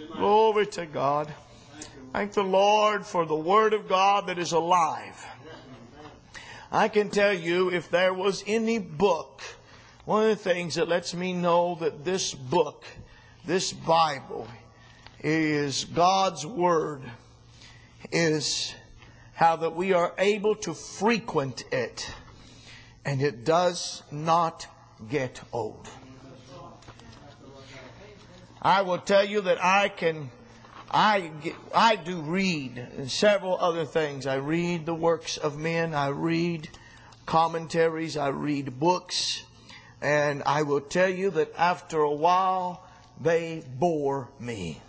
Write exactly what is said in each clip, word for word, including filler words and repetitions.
Glory to God. Thank the Lord for the Word of God that is alive. I can tell you, if there was any book, one of the things that lets me know that this book, this Bible, is God's Word, is how that we are able to frequent it, and it does not get old. I will tell you that I can, I, I do read several other things. I read the works of men. I read commentaries. I read books. And I will tell you that after a while, they bore me.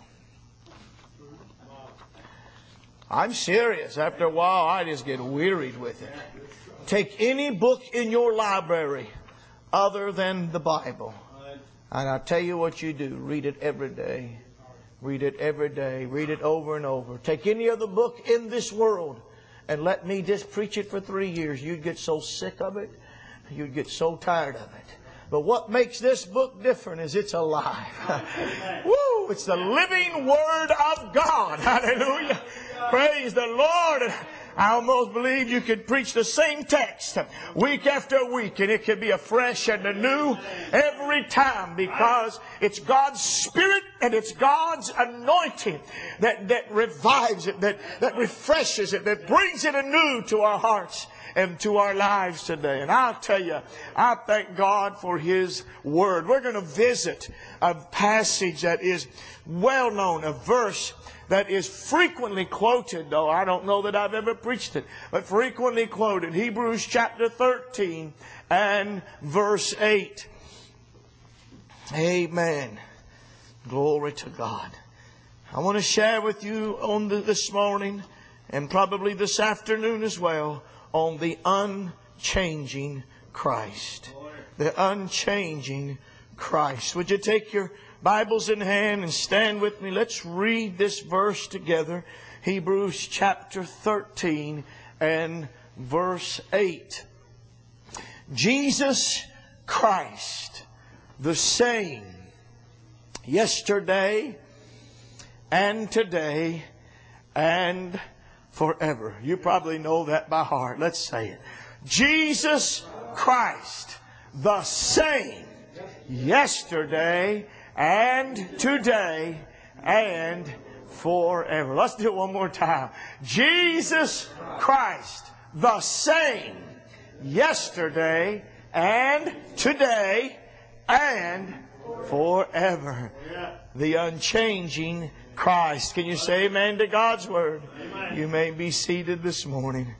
I'm serious. After a while, I just get wearied with it. Take any book in your library other than the Bible. And I'll tell you what you do. Read it every day. Read it every day. Read it over and over. Take any other book in this world and let me just preach it for three years. You'd get so sick of it. You'd get so tired of it. But what makes this book different is it's alive. Woo! It's the living Word of God. Hallelujah. Praise the Lord. I almost believe you could preach the same text week after week and it could be a fresh and a new every time, because it's God's Spirit and it's God's anointing that, that revives it, that, that refreshes it, that brings it anew to our hearts and to our lives today. And I'll tell you, I thank God for His Word. We're going to visit a passage that is well known, a verse that is frequently quoted, though I don't know that I've ever preached it, but frequently quoted. Hebrews chapter thirteen and verse eight. Amen. Glory to God. I want to share with you on the, this morning, and probably this afternoon as well, on the unchanging Christ. The unchanging Christ. Would you take your Bibles in hand and stand with me? Let's read this verse together. Hebrews chapter thirteen and verse eight. Jesus Christ, the same yesterday and today and forever. You probably know that by heart. Let's say it. Jesus Christ, the same yesterday and today and forever. Let's do it one more time. Jesus Christ, the same yesterday and today and forever. The unchanging Christ. Can you say amen to God's Word? Amen. You may be seated this morning.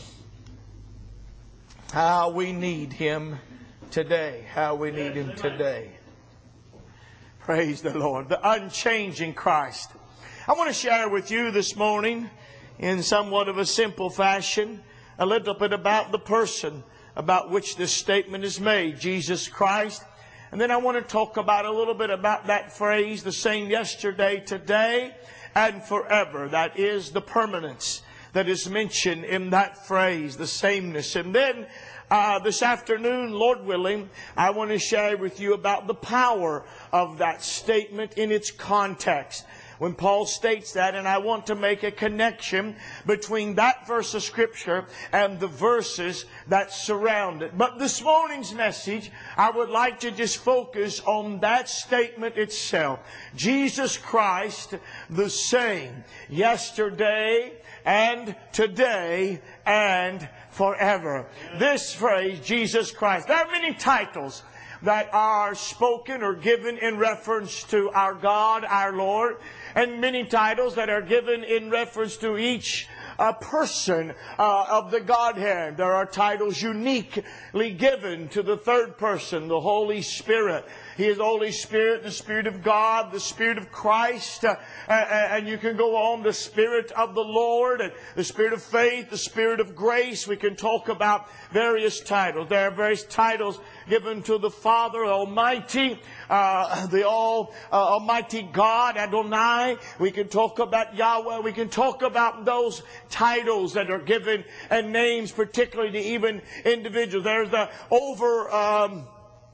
How we need Him today. How we need Him today. Praise the Lord. The unchanging Christ. I want to share with you this morning, in somewhat of a simple fashion, a little bit about the person about which this statement is made, Jesus Christ. And then I want to talk about a little bit about that phrase, the same yesterday, today, and forever. That is the permanence that is mentioned in that phrase, the sameness. And then uh, this afternoon, Lord willing, I want to share with you about the power of that statement in its context. When Paul states that, and I want to make a connection between that verse of Scripture and the verses that surround it. But this morning's message, I would like to just focus on that statement itself. Jesus Christ, the same, yesterday and today and forever. This phrase, Jesus Christ. There are many titles that are spoken or given in reference to our God, our Lord, and many titles that are given in reference to each uh, person uh, of the Godhead. There are titles uniquely given to the third person, the Holy Spirit. He is the Holy Spirit, the Spirit of God, the Spirit of Christ, uh, and you can go on, the Spirit of the Lord, and the Spirit of faith, the Spirit of grace. We can talk about various titles. There are various titles given to the Father Almighty, uh, the All uh, Almighty God, Adonai. We can talk about Yahweh. We can talk about those titles that are given and names particularly to even individuals. There's the over... Um,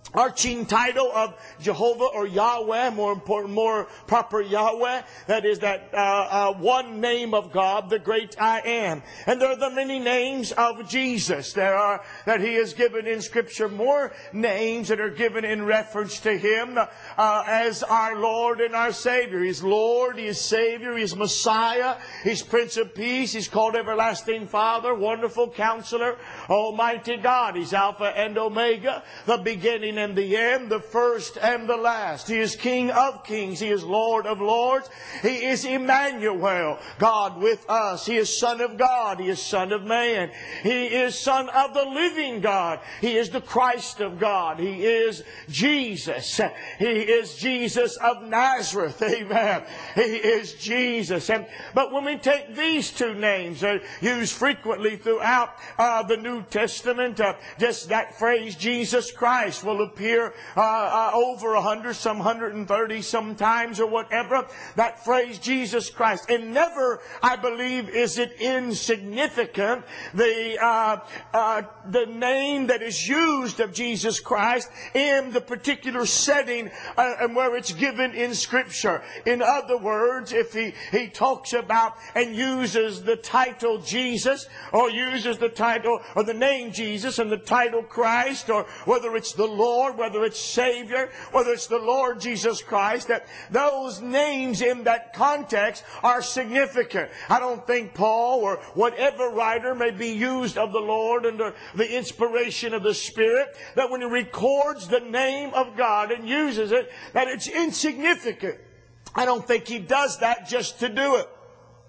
arching title of Jehovah or Yahweh, more important, more proper Yahweh. That is that uh, uh, one name of God, the great I Am. And there are the many names of Jesus. There are that He has given in Scripture more names that are given in reference to Him uh, as our Lord and our Savior. He's Lord, He is Savior, He is Messiah, He's Prince of Peace, He's called Everlasting Father, Wonderful Counselor, Almighty God. He's Alpha and Omega, the beginning and the end, the first and the last. He is King of Kings. He is Lord of Lords. He is Emmanuel, God with us. He is Son of God. He is Son of Man. He is Son of the living God. He is the Christ of God. He is Jesus. He is Jesus of Nazareth. Amen. He is Jesus. And, but when we take these two names, they're used frequently throughout uh, the New Testament. Uh, just that phrase, Jesus Christ, will appear uh, uh, over a hundred, some hundred and thirty sometimes or whatever. That phrase, Jesus Christ. And never, I believe, is it insignificant, the, uh, uh, the name that is used of Jesus Christ in the particular setting uh, and where it's given in Scripture. In other words, if he, he talks about and uses the title Jesus, or uses the title or the name Jesus and the title Christ, or whether it's the Lord, whether it's Savior, whether it's the Lord Jesus Christ, that those names in that context are significant. I don't think Paul or whatever writer may be used of the Lord under the inspiration of the Spirit, that when he records the name of God and uses it, that it's insignificant. I don't think he does that just to do it.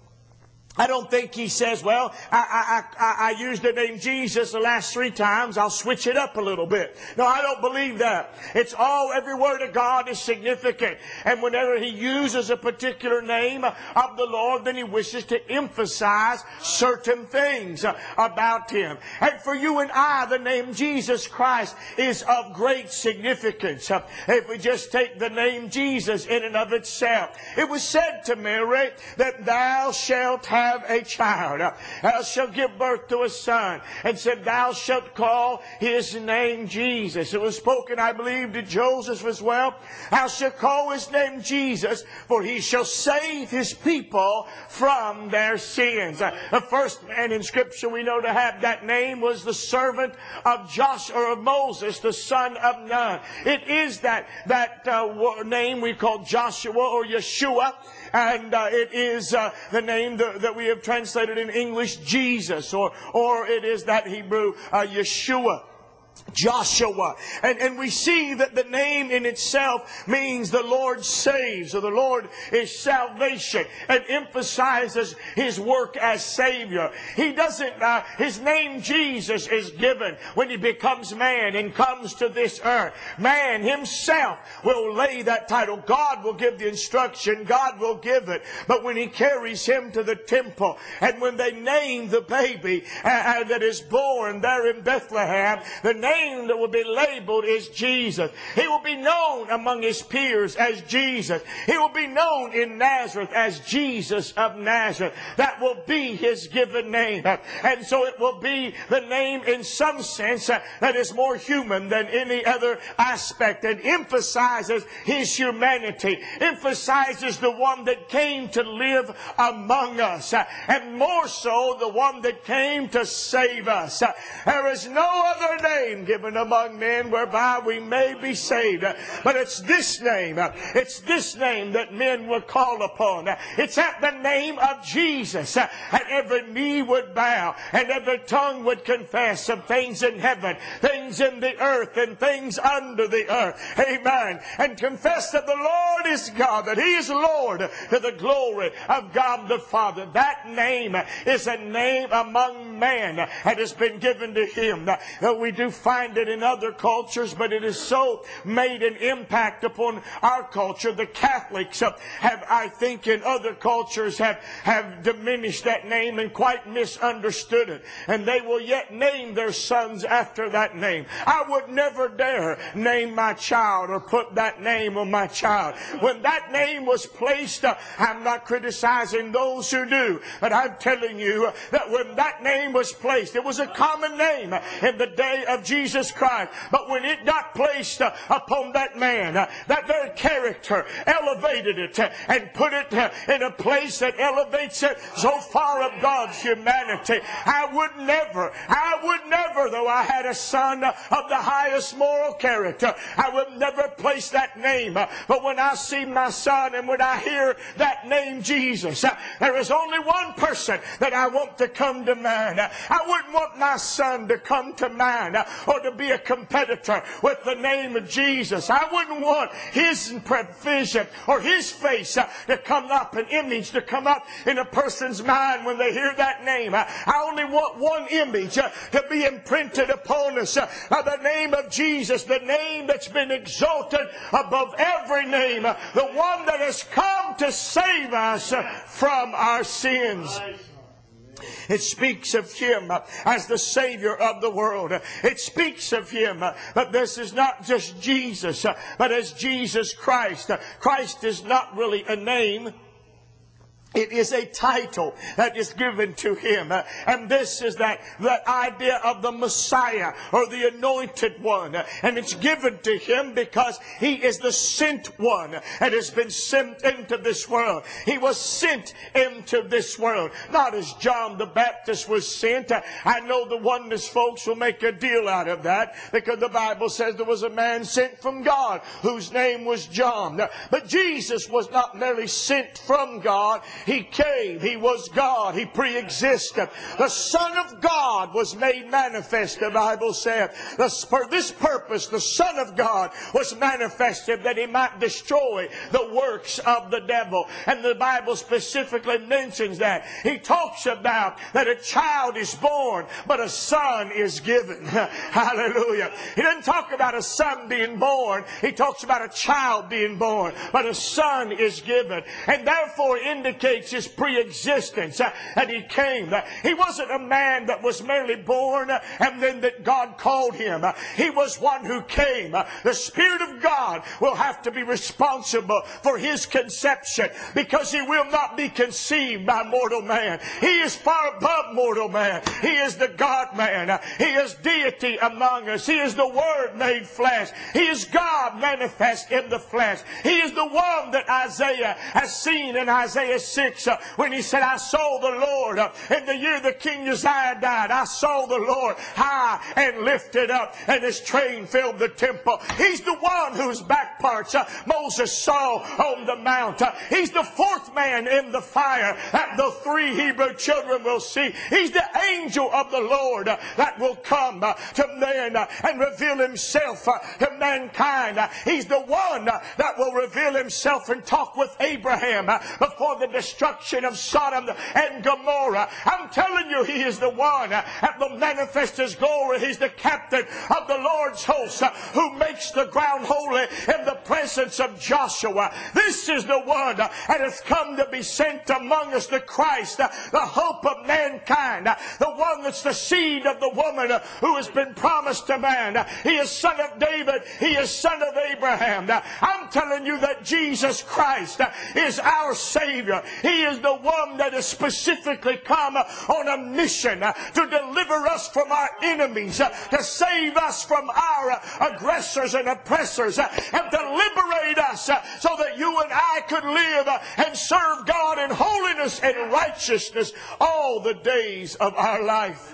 I don't think he says, well, I, I, I, I used the name Jesus the last three times, I'll switch it up a little bit. No, I don't believe that. It's all, every word of God is significant. And whenever he uses a particular name of the Lord, then he wishes to emphasize certain things about Him. And for you and I, the name Jesus Christ is of great significance. If we just take the name Jesus in and of itself. It was said to Mary that thou shalt have have a child. Thou shalt give birth to a son. And said, thou shalt call his name Jesus. It was spoken, I believe, to Joseph as well. Thou shalt call his name Jesus, for he shall save his people from their sins. The first man in Scripture we know to have that name was the servant of Joshua, or of Moses, the son of Nun. It is that, that uh, name we call Joshua or Yeshua. And uh, it is uh, the name that, that we have translated in English Jesus, or or it is that Hebrew uh, Yeshua. Joshua. And, and we see that the name in itself means the Lord saves, or the Lord is salvation, and emphasizes His work as Savior. He doesn't, uh, His name Jesus is given when He becomes man and comes to this earth. Man Himself will lay that title. God will give the instruction. God will give it. But when He carries Him to the temple, and when they name the baby uh, uh, that is born there in Bethlehem, the name name that will be labeled is Jesus. He will be known among his peers as Jesus. He will be known in Nazareth as Jesus of Nazareth. That will be his given name. And so it will be the name in some sense that is more human than any other aspect, and emphasizes his humanity, emphasizes the one that came to live among us, and more so the one that came to save us. There is no other name given among men whereby we may be saved. But it's this name. It's this name that men will call upon. It's at the name of Jesus. And every knee would bow and every tongue would confess of things in heaven, things in the earth, and things under the earth. Amen. And confess that the Lord is God, that He is Lord, to the glory of God the Father. That name is a name among men that has been given to Him. We do find it in other cultures, but it has so made an impact upon our culture. The Catholics have, I think, in other cultures have, have diminished that name and quite misunderstood it. And they will yet name their sons after that name. I would never dare name my child or put that name on my child. When that name was placed, uh, I'm not criticizing those who do, but I'm telling you that when that name was placed, it was a common name in the day of Jesus Christ. But when it got placed uh, upon that man, uh, that very character elevated it uh, and put it uh, in a place that elevates it so far of God's humanity. I would never, I would never, though I had a son uh, of the highest moral character, I would never place that name. Uh, but when I see my son and when I hear that name Jesus, uh, there is only one person that I want to come to mind. Uh, I wouldn't want my son to come to mind uh, or to be a competitor with the name of Jesus. I wouldn't want his vision or his face uh, to come up, an image to come up in a person's mind when they hear that name. Uh, I only want one image uh, to be imprinted upon us uh, by the name of Jesus, the name that's been exalted above every name, uh, the one that has come to save us uh, from our sins. It speaks of Him as the Savior of the world. It speaks of Him, but this is not just Jesus, but as Jesus Christ. Christ is not really a name. It is a title that is given to Him. Uh, and this is that, that idea of the Messiah or the Anointed One. Uh, and it's given to Him because He is the sent one and has been sent into this world. He was sent into this world. Not as John the Baptist was sent. Uh, I know the oneness folks will make a deal out of that because the Bible says there was a man sent from God whose name was John. Uh, but Jesus was not merely sent from God. He came. He was God. He pre-existed. The Son of God was made manifest, the Bible said. For this purpose, the Son of God was manifested that He might destroy the works of the devil. And the Bible specifically mentions that. He talks about that a child is born, but a son is given. Hallelujah. He doesn't talk about a son being born. He talks about a child being born, but a son is given. And therefore indicates His pre-existence, uh, and He came. Uh, he wasn't a man that was merely born uh, and then that God called him. Uh, he was one who came. Uh, the Spirit of God will have to be responsible for His conception because He will not be conceived by mortal man. He is far above mortal man. He is the God man. Uh, he is deity among us. He is the Word made flesh. He is God manifest in the flesh. He is the one that Isaiah has seen in Isaiah six uh, when he said, I saw the Lord uh, in the year the King Uzziah died. I saw the Lord high and lifted up, and His train filled the temple. He's the one whose back parts uh, Moses saw on the mount. Uh, he's the fourth man in the fire that the three Hebrew children will see. He's the angel of the Lord uh, that will come uh, to man uh, and reveal Himself uh, to mankind. Uh, he's the one uh, that will reveal Himself and talk with Abraham uh, before the destruction of Sodom and Gomorrah. I'm telling you, He is the one uh, that will manifest His glory. He's the captain of the Lord's hosts uh, who makes the ground holy in the presence of Joshua. This is the one uh, that has come to be sent among us, the Christ, uh, the hope of mankind, uh, the one that's the seed of the woman uh, who has been promised to man. Uh, he is son of David. He is son of Abraham. Uh, I'm telling you that Jesus Christ uh, is our Savior. He is the one that has specifically come uh, on a mission uh, to deliver us from our enemies, uh, to save us from our uh, aggressors and oppressors, uh, and to liberate us uh, so that you and I could live uh, and serve God in holiness and righteousness all the days of our life.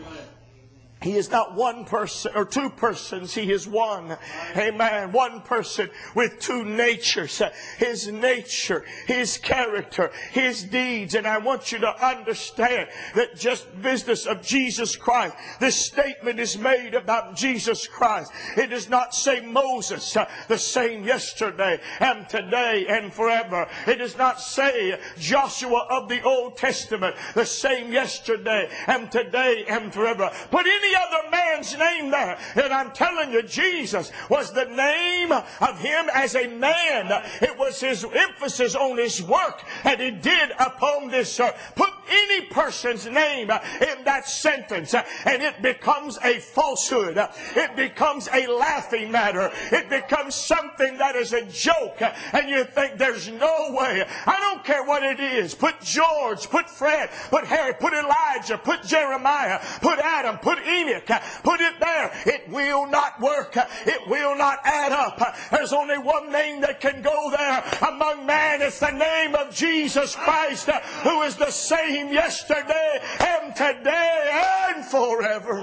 He is not one person or two persons. He is one. Amen. One person with two natures. His nature, His character, His deeds. And I want you to understand that just business of Jesus Christ. This statement is made about Jesus Christ. It does not say Moses, uh, the same yesterday and today and forever. It does not say Joshua of the Old Testament, the same yesterday and today and forever. But any other man's name there. And I'm telling you, Jesus was the name of Him as a man. It was His emphasis on His work that He did upon this earth. Put any person's name in that sentence, and it becomes a falsehood. It becomes a laughing matter. It becomes something that is a joke, and you think there's no way. I don't care what it is. Put George, put Fred, put Harry, put Elijah, put Jeremiah, put Adam, put Enoch, put it there. It will not work. It will not add up. There's only one name that can go there among man. It's the name of Jesus Christ, who is the same yesterday and today and forever.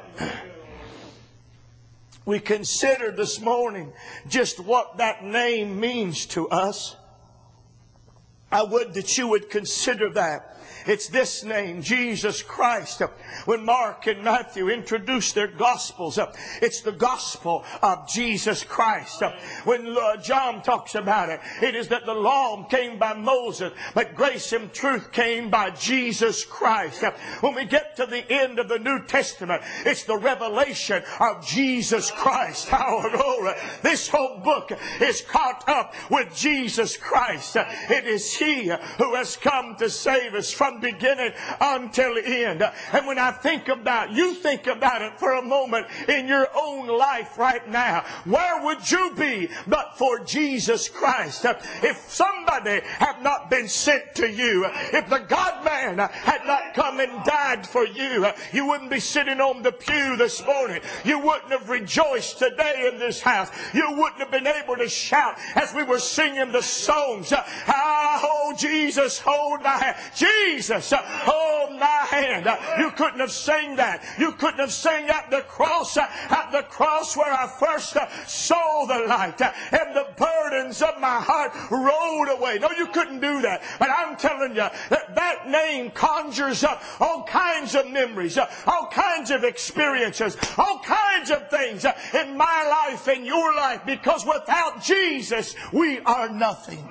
We considered this morning just what that name means to us. I would that you would consider that. It's this name, Jesus Christ. When Mark and Matthew introduced their Gospels, it's the gospel of Jesus Christ. When John talks about it, it is that the law came by Moses, but grace and truth came by Jesus Christ. When we get to the end of the New Testament, it's the revelation of Jesus Christ. Hallelujah. This whole book is caught up with Jesus Christ. It is He who has come to save us from beginning until end. And when I think about, you think about it for a moment in your own life right now. Where would you be but for Jesus Christ? If somebody had not been sent to you, if the God-man had not come and died for you, you wouldn't be sitting on the pew this morning. You wouldn't have rejoiced today in this house. You wouldn't have been able to shout as we were singing the songs. Oh, Jesus, hold my hand. Jesus, hold my hand. You couldn't have sang that. You couldn't have sang at the cross, at the cross where I first saw the light and the burdens of my heart rolled away. No, you couldn't do that. But I'm telling you that that name conjures up all kinds of memories, all kinds of experiences, all kinds of things in my life and your life, because without Jesus, we are nothing.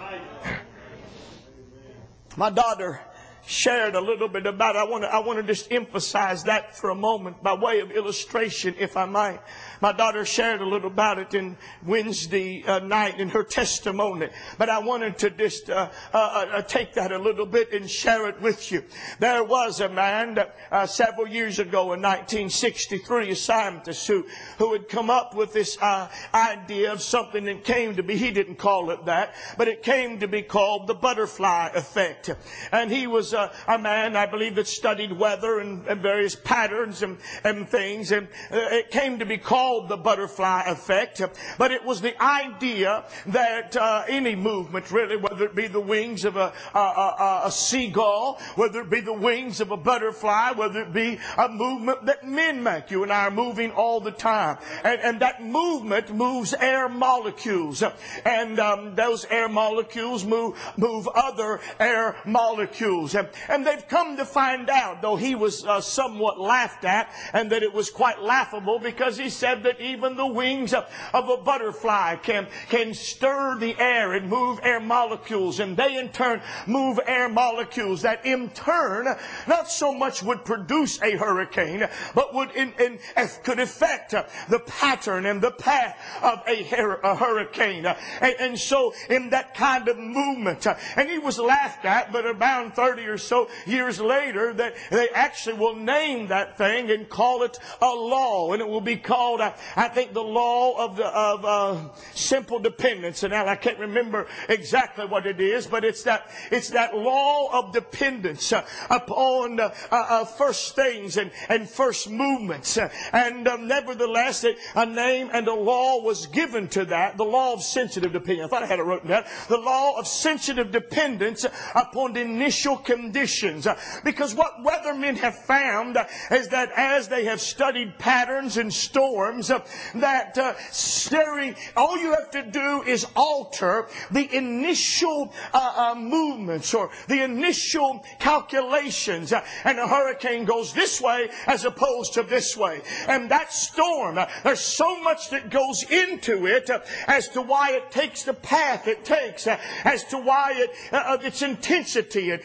My daughter shared a little bit about it. I want to, I want to just emphasize that for a moment by way of illustration, if I might. My daughter shared a little about it in Wednesday uh, night in her testimony. But I wanted to just uh, uh, uh, take that a little bit and share it with you. There was a man that, uh, several years ago in nineteen sixty-three, a scientist who, who had come up with this uh, idea of something that came to be, he didn't call it that, but it came to be called the butterfly effect. And he was uh, a man, I believe, that studied weather and, and various patterns and, and things. And uh, it came to be called the butterfly effect, but it was the idea that uh, any movement, really, whether it be the wings of a, a, a, a seagull, whether it be the wings of a butterfly, whether it be a movement that men make. You and I are moving all the time, and, and that movement moves air molecules, and um, those air molecules move move other air molecules, and, and they've come to find out, though he was uh, somewhat laughed at, and that it was quite laughable, because he said that even the wings of, of a butterfly can, can stir the air and move air molecules, and they in turn move air molecules that in turn not so much would produce a hurricane, but would in, in, could affect the pattern and the path of a, a hurricane. And, and so in that kind of movement, and he was laughed at, but around thirty or so years later, that they actually will name that thing and call it a law, and it will be called uh, I think the law of the of uh, simple dependence. And now I can't remember exactly what it is, but it's that it's that law of dependence uh, upon uh, uh, first things and, and first movements. Uh, and um, nevertheless, it, a name and a law was given to that. The law of sensitive dependence. I thought I had it written down. The law of sensitive dependence upon the initial conditions. Uh, because what weathermen have found uh, is that as they have studied patterns and storms, uh, that uh, staring, all you have to do is alter the initial uh, uh, movements or the initial calculations, uh, and a hurricane goes this way as opposed to this way. And that storm, uh, there's so much that goes into it uh, as to why it takes the path it takes, uh, as to why it uh, its intensity and, and,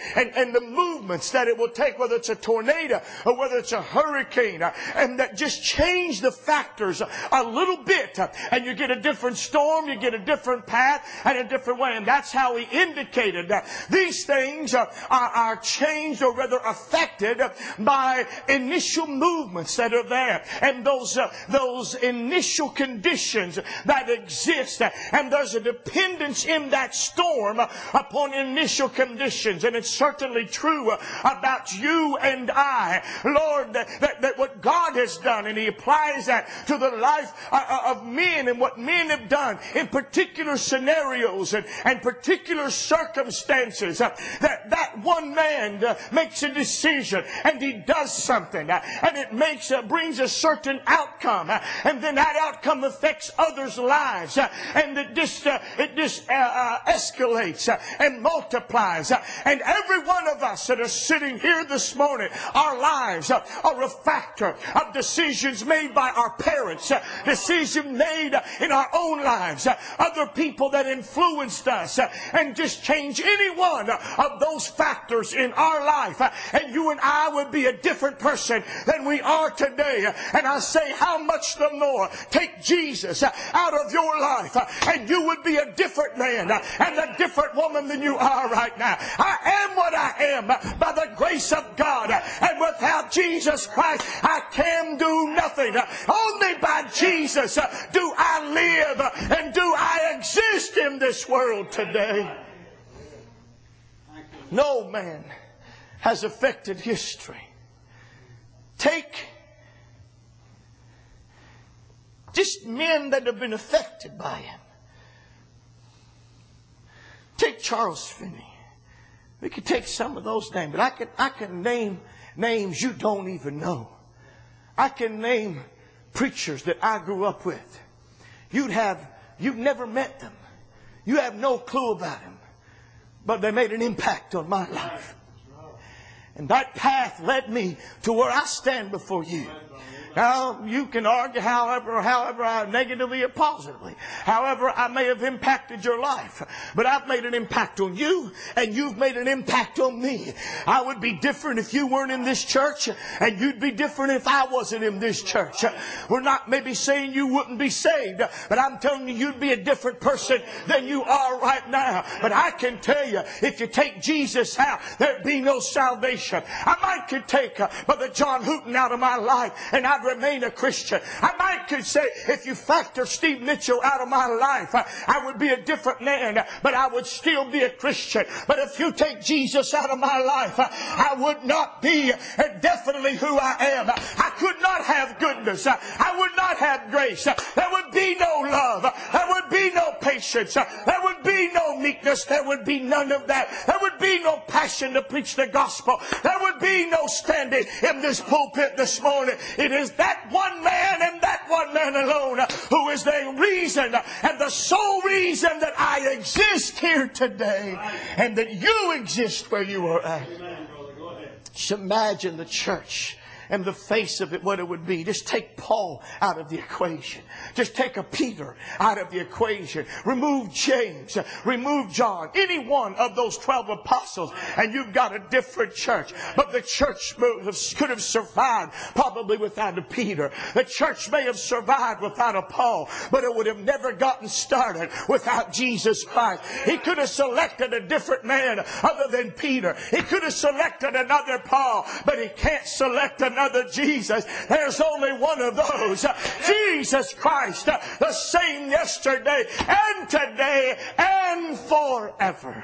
and the movements that it will take, whether it's a tornado or whether it's a hurricane, and that just change the factors a little bit, and you get a different storm, you get a different path and a different way. And that's how he indicated that these things are, are, are changed, or rather affected, by initial movements that are there, and those uh, those initial conditions that exist. And there's a dependence in that storm upon initial conditions. And it's certainly true about you and I, Lord, that, that, that what God has done, and he applies that to the life uh, of men and what men have done in particular scenarios and, and particular circumstances, uh, that that one man uh, makes a decision and he does something, uh, and it makes uh, brings a certain outcome, uh, and then that outcome affects others' lives, uh, and it just uh, it just uh, uh, escalates uh, and multiplies. Uh, and every one of us that are sitting here this morning, our lives uh, are a factor of decisions made by our parents, uh, decisions made uh, in our own lives, uh, other people that influenced us, uh, and just change any one of those factors in our life, uh, and you and I would be a different person than we are today. And I say, how much the more take Jesus uh, out of your life, uh, and you would be a different man uh, and a different woman than you are right now. I am what I am uh, by the grace of God, uh, and without Jesus Christ I can do nothing. Uh, only by Jesus uh, do I live uh, and do I exist in this world today. No man has affected history. Take just men that have been affected by him. Take Charles Finney. We could take some of those names, but I can I can name names you don't even know. I can name preachers that I grew up with. You'd have you've never met them. You have no clue about them. But they made an impact on my life. And that path led me to where I stand before you. Now, you can argue however, however I negatively or positively, however I may have impacted your life. But I've made an impact on you, and you've made an impact on me. I would be different if you weren't in this church, and you'd be different if I wasn't in this church. We're not maybe saying you wouldn't be saved, but I'm telling you, you'd be a different person than you are right now. But I can tell you, if you take Jesus out, there'd be no salvation. I might could take uh, Brother John Hooten out of my life, and I'd remain a Christian. I might could say, if you factor Steve Mitchell out of my life, uh, I would be a different man, uh, but I would still be a Christian. But if you take Jesus out of my life, uh, I would not be uh, definitely who I am. I could not have goodness. Uh, I would not have grace. Uh, there would be no love. Uh, there would be no patience. Uh, there would be no meekness. There would be none of that. There would be no passion to preach the gospel. There would be no standing in this pulpit this morning. It is that one man and that one man alone who is the reason and the sole reason that I exist here today, and that you exist where you are at. Just imagine the church and the face of it, what it would be. Just take Paul out of the equation. Just take a Peter out of the equation. Remove James. Remove John. Any one of those twelve apostles, and you've got a different church. But the church could have survived probably without a Peter. The church may have survived without a Paul, but it would have never gotten started without Jesus Christ. He could have selected a different man other than Peter. He could have selected another Paul, but he can't select another Another Jesus. There's only one of those. Jesus Christ, the same yesterday and today and forever.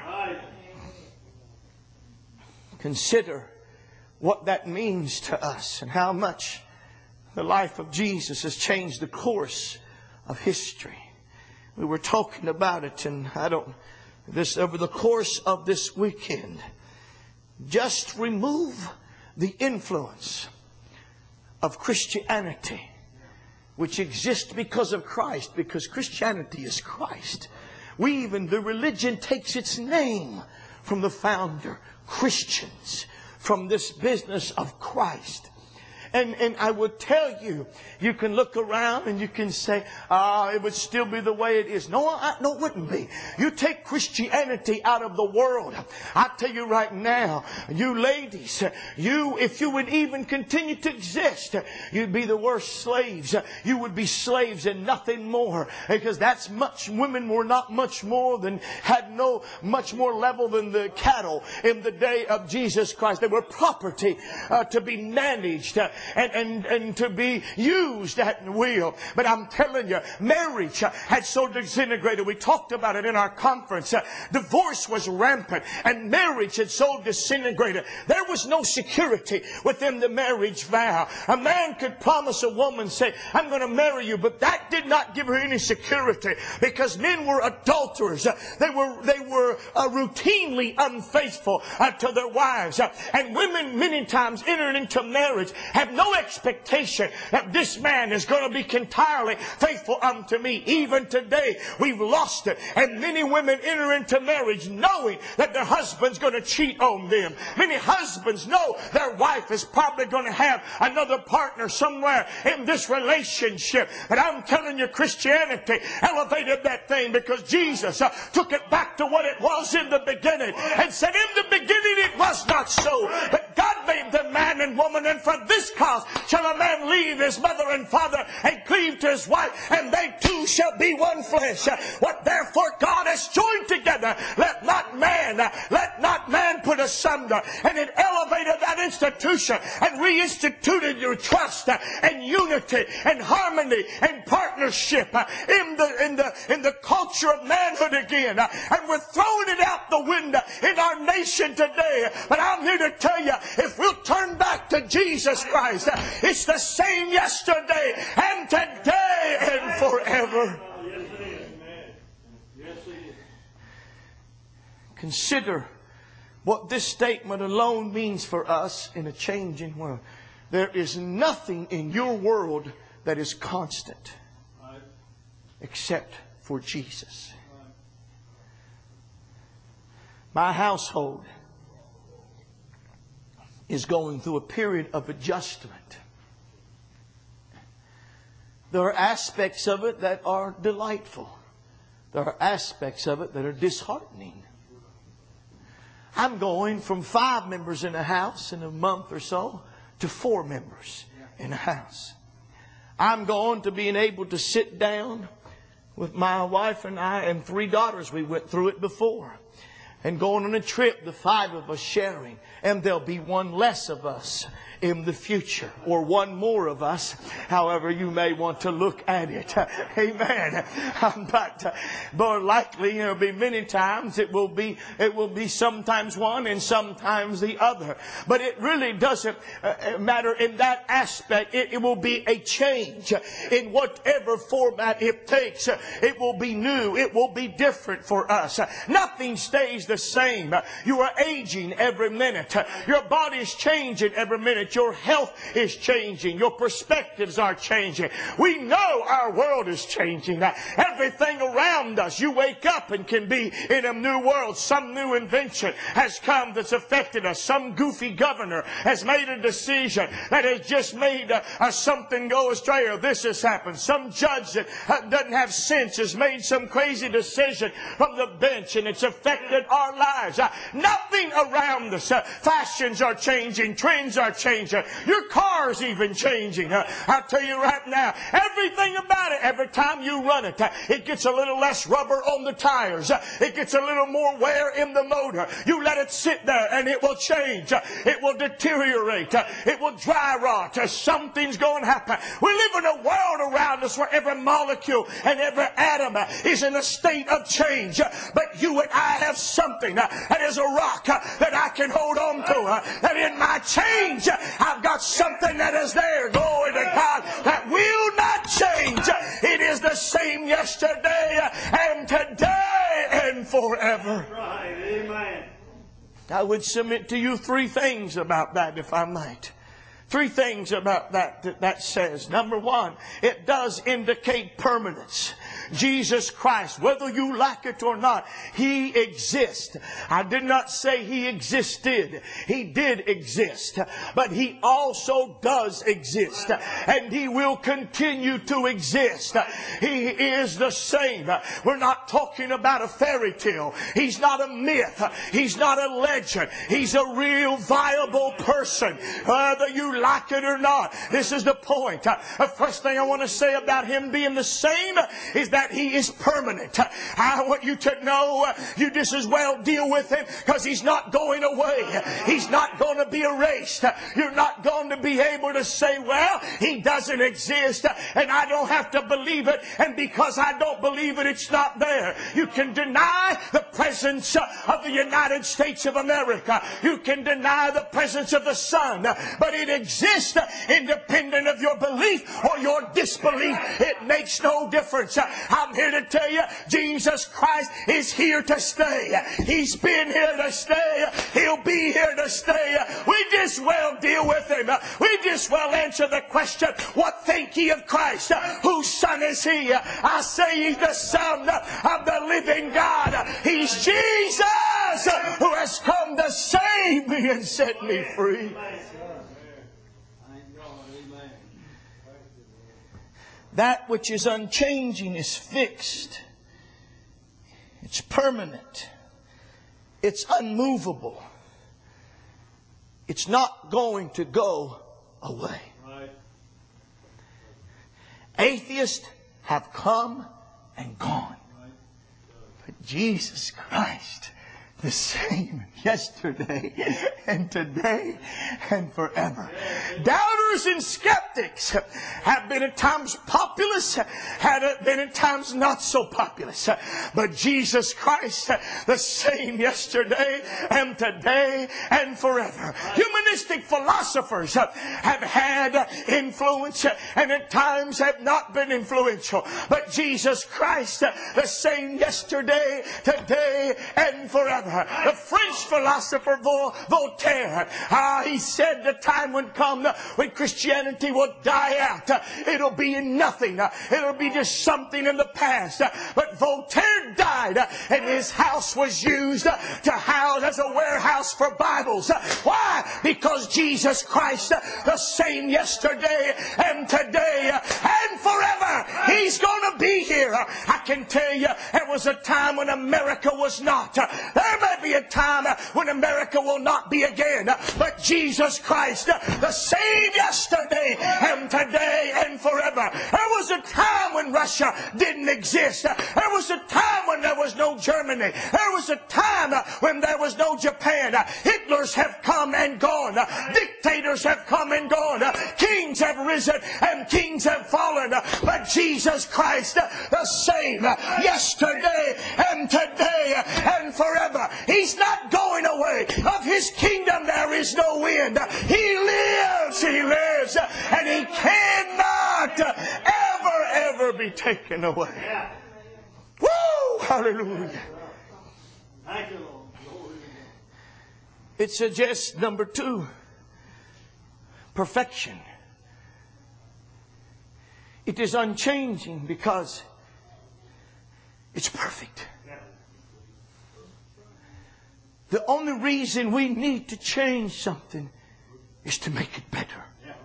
Consider what that means to us and how much the life of Jesus has changed the course of history. We were talking about it, and I don't this over the course of this weekend. Just remove the influence of Christianity, which exists because of Christ, because Christianity is Christ. We even, the religion takes its name from the founder, Christians, from this business of Christ. And, and I would tell you, you can look around and you can say, ah, it would still be the way it is. No, I, no, it wouldn't be. You take Christianity out of the world. I tell you right now, you ladies, you, if you would even continue to exist, you'd be the worst slaves. You would be slaves and nothing more. Because that's much, women were not much more than, had no, much more level than the cattle in the day of Jesus Christ. They were property uh, to be managed uh, and, and, and to be used at will. But I'm telling you, marriage uh, had so disintegrated. We talked about it in our conference. Uh, divorce was rampant and marriage had so disintegrated. There was no security within the marriage vow. A man could promise a woman, say, I'm going to marry you, but that did not give her any security because men were adulterers. Uh, they were, they were uh, routinely unfaithful uh, to their wives. Uh, and women many times entering into marriage have no expectation that this man is going to be entirely faithful unto me. Even today, we've lost it. And many women enter into marriage knowing that their husband's going to cheat on them. Many husbands know their wife is probably going to have another partner somewhere in this relationship. But I'm telling you, Christianity elevated that thing because Jesus uh, took it back to what it was in the beginning and said, in the beginning it was not so. But God made them man and woman, and for this cause shall a man leave his mother and father and cleave to his wife, and they two shall be one flesh. What therefore God has joined together, let not man, let not man put asunder. And it elevated that institution and reinstituted your trust and unity and harmony and partnership in the in the in the culture of manhood again. And we're throwing it out the window in our nation today. But I'm here to tell you, if we'll turn back to Jesus Christ, it's the same yesterday and today and forever. Consider what this statement alone means for us in a changing world. There is nothing in your world that is constant except for Jesus. My household is going through a period of adjustment. There are aspects of it that are delightful. There are aspects of it that are disheartening. I'm going from five members in a house in a month or so to four members in a house. I'm going to being able to sit down with my wife and I and three daughters. We went through it before. And going on a trip, the five of us sharing. And there'll be one less of us in the future. Or one more of us, however you may want to look at it. Amen. But uh, more likely, there'll be many times it will be, it will be sometimes one and sometimes the other. But it really doesn't uh, matter in that aspect. It, it will be a change in whatever format it takes. It will be new. It will be different for us. Nothing stays the same. You are aging every minute. Your body is changing every minute. Your health is changing. Your perspectives are changing. We know our world is changing. Everything around us, you wake up and can be in a new world. Some new invention has come that's affected us. Some goofy governor has made a decision that has just made uh, uh, something go astray, or this has happened. Some judge that uh, doesn't have sense has made some crazy decision from the bench, and it's affected our lives. Uh, nothing around us. Uh, fashions are changing. Trends are changing. Your car's even changing. Uh, I'll tell you right now, everything about it, every time you run it, uh, it gets a little less rubber on the tires. Uh, it gets a little more wear in the motor. You let it sit there and it will change. Uh, it will deteriorate. Uh, it will dry rot. Uh, something's going to happen. We live in a world around us where every molecule and every atom uh, is in a state of change. Uh, but you and I have something uh, that is a rock uh, that I can hold on to. Uh, that in my change, uh, I've got something that is there, glory to God, that will not change. It is the same yesterday and today and forever. Right. Amen. I would submit to you three things about that, if I might. Three things about that that, that says. Number one, it does indicate permanence. Jesus Christ, whether you like it or not, He exists. I did not say He existed. He did exist. But He also does exist. And He will continue to exist. He is the same. We're not talking about a fairy tale. He's not a myth. He's not a legend. He's a real viable person, whether you like it or not. This is the point. The first thing I want to say about Him being the same is that He is permanent. I want you to know you just as well deal with Him, because He's not going away. He's not going to be erased. You're not going to be able to say, well, He doesn't exist and I don't have to believe it, and because I don't believe it, it's not there. You can deny the presence of the United States of America. You can deny the presence of the sun, but it exists independent of your belief or your disbelief. It makes no difference. I'm here to tell you, Jesus Christ is here to stay. He's been here to stay. He'll be here to stay. We just well deal with Him. We just well answer the question, what think ye of Christ? Whose son is He? I say He's the Son of the living God. He's Jesus who has come to save me and set me free. That which is unchanging is fixed. It's permanent. It's unmovable. It's not going to go away. Atheists have come and gone. But Jesus Christ, the same yesterday and today and forever. Doubters and skeptics have been at times populous, have been at times not so populous. But Jesus Christ, the same yesterday and today and forever. Humanistic philosophers have had influence and at times have not been influential. But Jesus Christ, the same yesterday, today and forever. The French philosopher Voltaire, uh, he said the time would come when Christianity will die out. It'll be nothing. It'll be just something in the past. But Voltaire died and his house was used to house as a warehouse for Bibles. Why? Because Jesus Christ, the same yesterday and today and forever, He's going to be here. I can tell you, there was a time when America was not. There may be a time when America will not be again. But Jesus Christ, the same yesterday and today and forever. There was a time when Russia didn't exist. There was a time when there was no Germany. There was a time when there was no Japan. Hitlers have come and gone. Dictators have come and gone. Kings have risen and kings have fallen. But Jesus Christ, the same yesterday and today and forever. He's not going away. Of His kingdom there is no end. He lives, He lives, and He cannot ever, ever be taken away. Woo! Hallelujah. Thank you, Lord. It suggests, number two, perfection. It is unchanging because it's perfect. The only reason we need to change something is to make it better.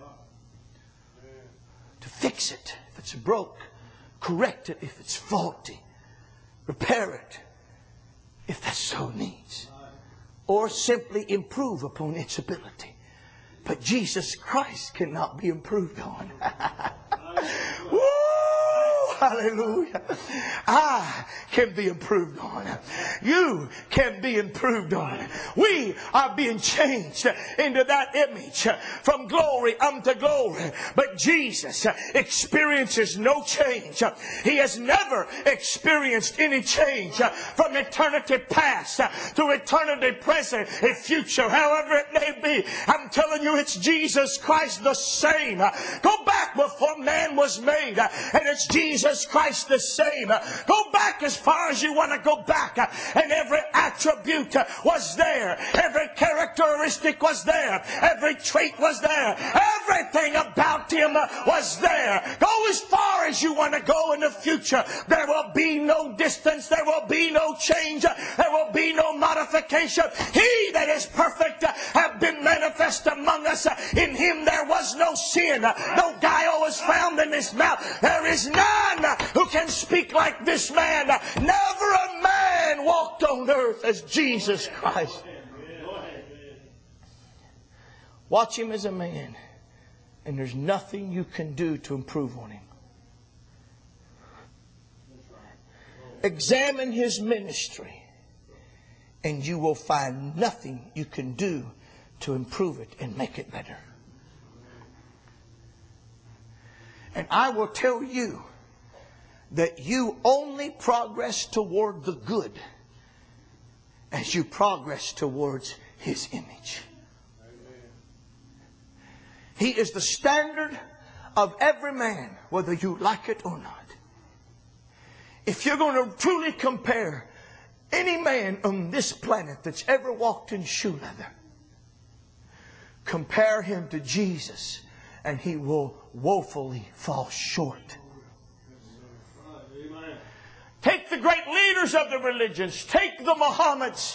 To fix it if it's broke. Correct it if it's faulty. Repair it if that so needs. Or simply improve upon its ability. But Jesus Christ cannot be improved on. Woo! Hallelujah. I can be improved on. You can be improved on. We are being changed into that image from glory unto glory. But Jesus experiences no change. He has never experienced any change from eternity past to eternity present and future, however it may be. I'm telling you, it's Jesus Christ the same. Go back before man was made, and it's Jesus Christ the same. Go back as far as you want to go back, and every attribute was there. Every character characteristic was there. Every trait was there. Everything about him was there. Go as far as you want to go in the future. There will be no distance. There will be no change. There will be no modification. He that is perfect have been manifest among us. In him there was no sin. No guile was found in his mouth. There is none who can speak like this man. Never a man walked on earth as Jesus Christ. Watch him as a man, and there's nothing you can do to improve on him. Examine his ministry, and you will find nothing you can do to improve it and make it better. And I will tell you that you only progress toward the good as you progress towards his image. He is the standard of every man, whether you like it or not. If you're going to truly compare any man on this planet that's ever walked in shoe leather, compare him to Jesus, and he will woefully fall short. Take the great leaders of the religions. Take the Mohammeds,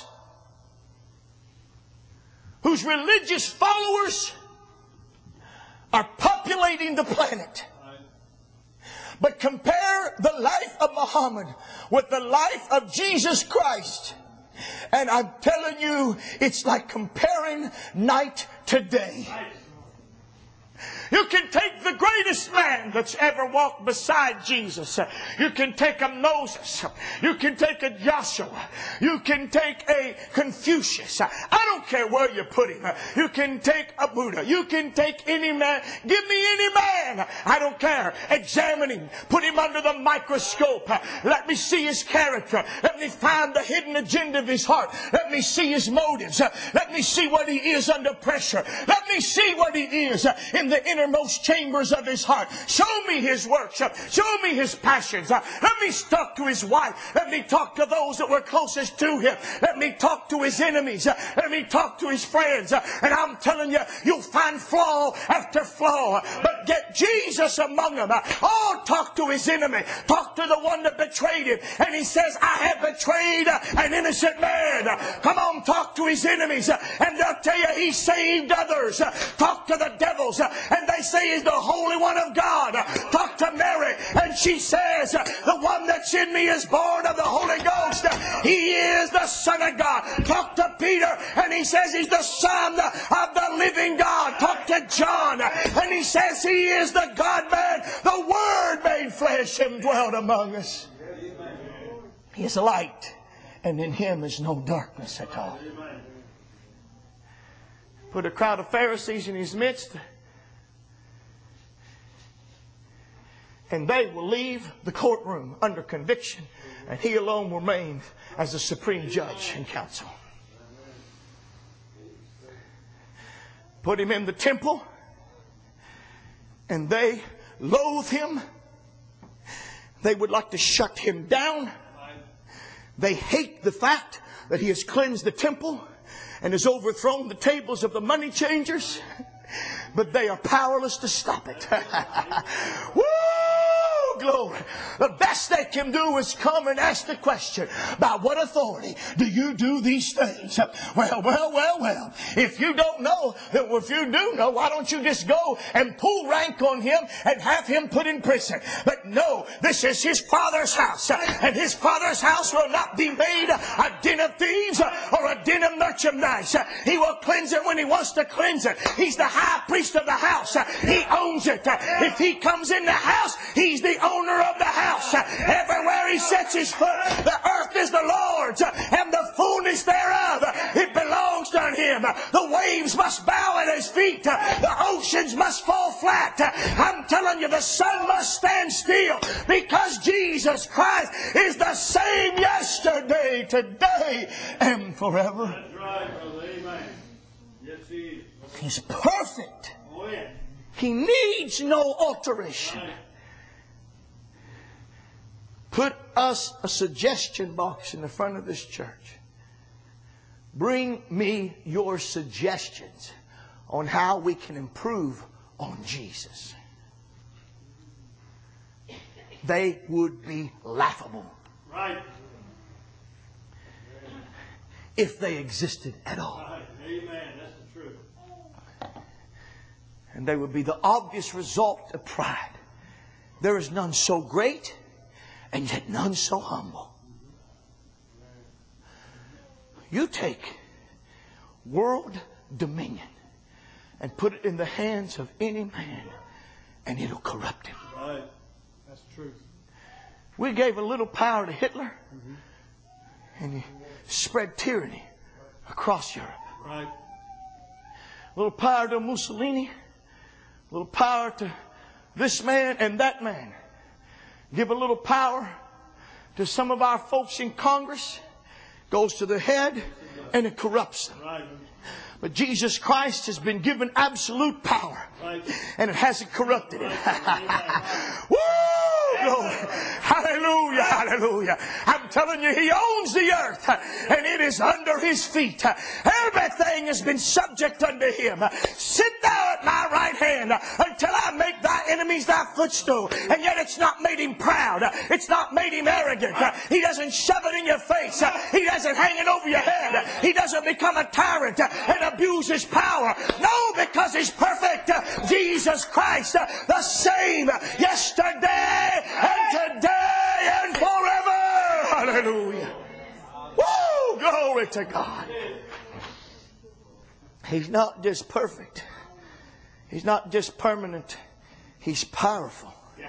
whose religious followers are populating the planet. But compare the life of Muhammad with the life of Jesus Christ, and I'm telling you, it's like comparing night to day. You can take the greatest man that's ever walked beside Jesus. You can take a Moses. You can take a Joshua. You can take a Confucius. I don't care where you put him. You can take a Buddha. You can take any man. Give me any man. I don't care. Examine him. Put him under the microscope. Let me see his character. Let me find the hidden agenda of his heart. Let me see his motives. Let me see what he is under pressure. Let me see what he is in the innermost chambers of his heart. Show me his works. Show me his passions. Let me talk to his wife. Let me talk to those that were closest to him. Let me talk to his enemies. Let me talk to his friends. And I'm telling you, you'll find flaw after flaw. But get Jesus among them. Oh, talk to his enemy. Talk to the one that betrayed him. And he says, I have betrayed an innocent man. Come on, talk to his enemies. And they'll tell you he saved others. Talk to the devils. And they say he's the Holy One of God. Talk to Mary, and she says, the one that's in me is born of the Holy Ghost. He is the Son of God. Talk to Peter, and he says he's the Son of the living God. Talk to John, and he says he is the God-man, the Word made flesh and dwelt among us. He is light, and in him is no darkness at all. Put a crowd of Pharisees in his midst, and they will leave the courtroom under conviction, and he alone will remain as the supreme judge and counsel. Put him in the temple, and they loathe him. They would like to shut him down. They hate the fact that he has cleansed the temple and has overthrown the tables of the money changers, but they are powerless to stop it. Woo! Glory. The best they can do is come and ask the question, by what authority do you do these things? Well, well, well, well. If you don't know, if you do know, why don't you just go and pull rank on him and have him put in prison? But no, this is his Father's house, and his Father's house will not be made a den of thieves or a den of merchandise. He will cleanse it when he wants to cleanse it. He's the high priest of the house. He owns it. If he comes in the house, he's the owner of the house. Everywhere he sets his foot, the earth is the Lord's, and the fullness thereof. It belongs to him. The waves must bow at his feet. The oceans must fall flat. I'm telling you, the sun must stand still, because Jesus Christ is the same yesterday, today, and forever. That's right, brother. Amen. Yes, he is. He's perfect. Oh, yeah. He needs no alteration. Put us a suggestion box in the front of this church. bring me your suggestions on how we can improve on Jesus. They would be laughable. Right. If they existed at all. Right. Amen. That's the truth. And they would be the obvious result of pride. There is none so great and yet none so humble. You take world dominion and put it in the hands of any man and it'll corrupt him. Right. That's the truth. We gave a little power to Hitler Mm-hmm. and he spread tyranny across Europe. Right. A little power to Mussolini, a little power to this man and that man. Give a little power to some of our folks in Congress, goes to the head and it corrupts them. Right. But Jesus Christ has been given absolute power, Right. and it hasn't corrupted him. Woo! Glory. Hallelujah, hallelujah. I'm telling you, He owns the earth and it is under His feet. Everything has been subject unto Him. Sit thou at my right hand until I make thy enemies thy footstool. And yet it's not made Him proud. It's not made Him arrogant. He doesn't shove it in your face. He doesn't hang it over your head. He doesn't become a tyrant and abuse His power. No, because He's perfect. Jesus Christ, the same yesterday and today and forever. Hallelujah. Woo! Glory to God. He's not just perfect. He's not just permanent. He's powerful.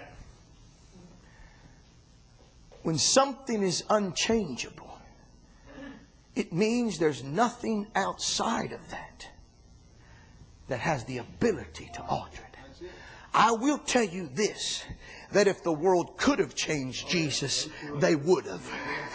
When something is unchangeable, it means there's nothing outside of that that has the ability to alter it. I will tell you this, that if the world could have changed Jesus, they would have.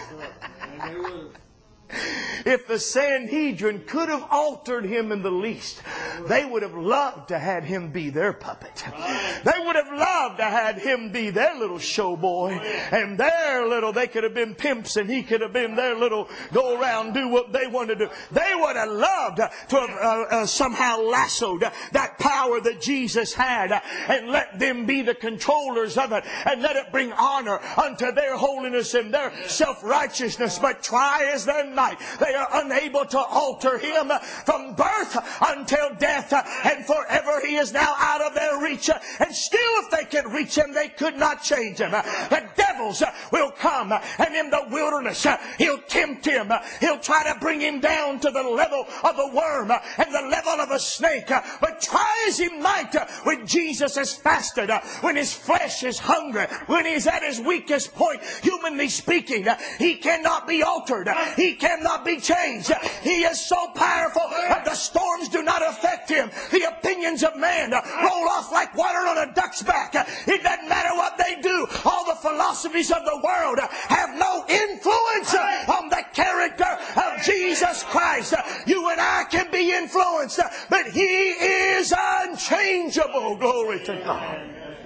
If the Sanhedrin could have altered Him in the least, they would have loved to have Him be their puppet. They would have loved to have Him be their little show boy. And their little, they could have been pimps and He could have been their little go around, do what they wanted to do. They would have loved to have uh, uh, somehow lassoed that power that Jesus had and let them be the controllers of it and let it bring honor unto their holiness and their self-righteousness. But try as they might, they are unable to alter Him from birth until death, and forever He is now out of their reach. And still, if they could reach Him, they could not change Him. The devils will come, and in the wilderness he'll tempt Him. He'll try to bring Him down to the level of a worm and the level of a snake. But try as He might, when Jesus has fasted, when His flesh is hungry, when He's at His weakest point, humanly speaking, He cannot be altered. He cannot be changed. He is so powerful that the storms do not affect Him. The opinions of man roll off like water on a duck's back. It doesn't matter what they do. All the philosophies of the world have no influence on the character of Jesus Christ. You and I can be influenced, but He is unchangeable. Glory to God.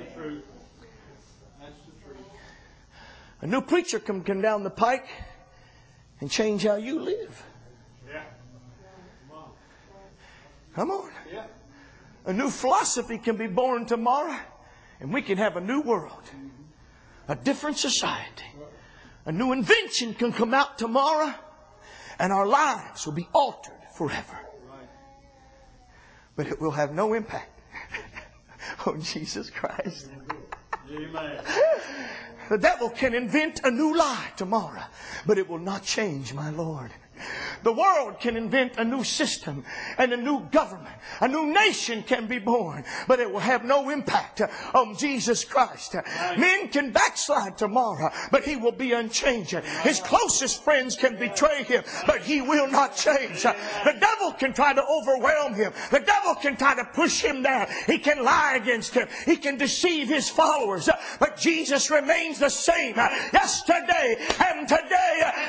A new preacher can come down the pike and change how you live. Yeah. Come on. Yeah. A new philosophy can be born tomorrow, and we can have a new world, a different society. A new invention can come out tomorrow, and our lives will be altered forever. But it will have no impact on Jesus Christ. Amen. The devil can invent a new lie tomorrow, but it will not change my Lord. The world can invent a new system and a new government. A new nation can be born, but it will have no impact on Jesus Christ. Men can backslide tomorrow, but He will be unchanging. His closest friends can betray Him, but He will not change. The devil can try to overwhelm Him. The devil can try to push Him down. He can lie against Him. He can deceive His followers. But Jesus remains the same yesterday and today and